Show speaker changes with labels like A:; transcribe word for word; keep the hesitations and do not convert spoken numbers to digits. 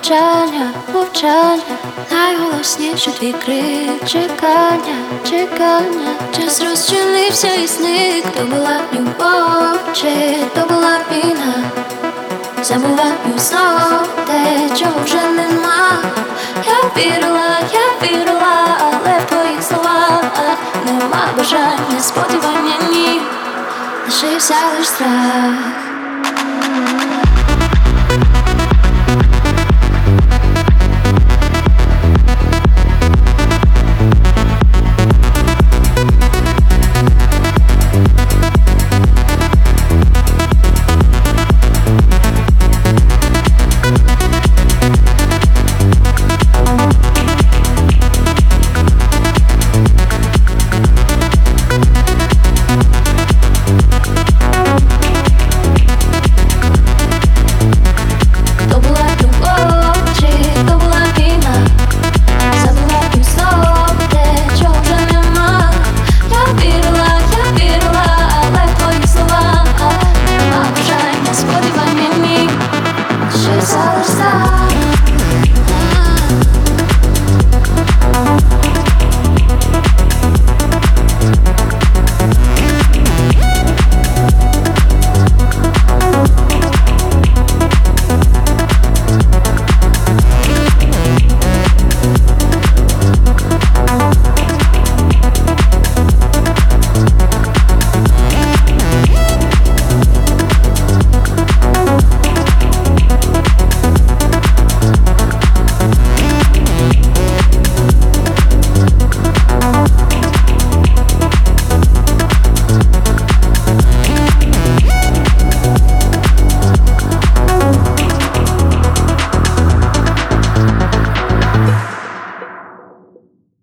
A: мовчання, мовчання, найголосніше твій крик. Чекання, чекання, час розчинився і зник. То була любов, чи то була війна? Забуваю знов те, чого вже нема. Я вірила, я вірила, але в твоїх словах нема бажання, сподівання, ні, лишився лиш страх. She's all the star.